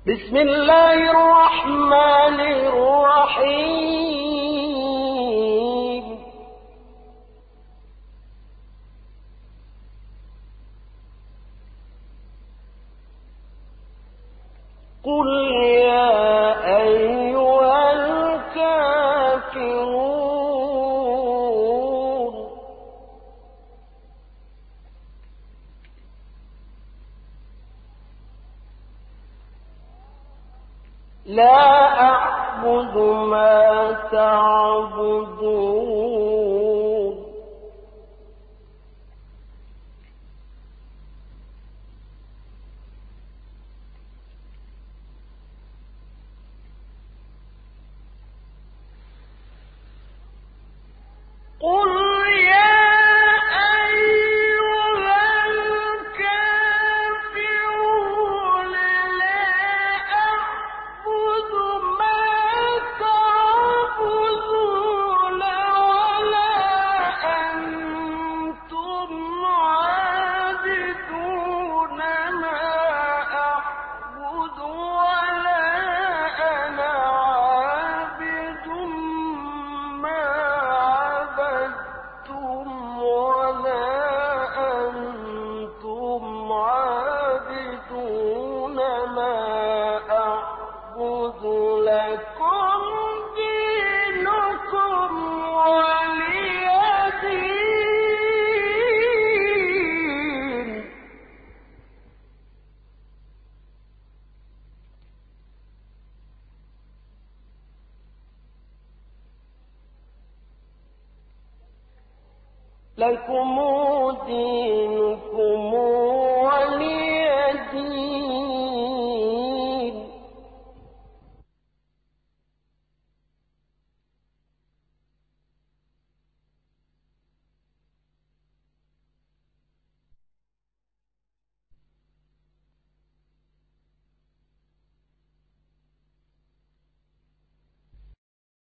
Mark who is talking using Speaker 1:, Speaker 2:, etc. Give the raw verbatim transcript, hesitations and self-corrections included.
Speaker 1: بسم الله الرحمن الرحيم قل يا أيها الكافرون لا أعبد ما تعبدون قل يا أيها الكافرون لا أعبد ما تعبدون ولا أنتم عابدون ما أعبد ولا أنا عابد ما عبدتم ولا أنتم عابدون ما أعبد لكم دينكم ولي دين لكم دينكم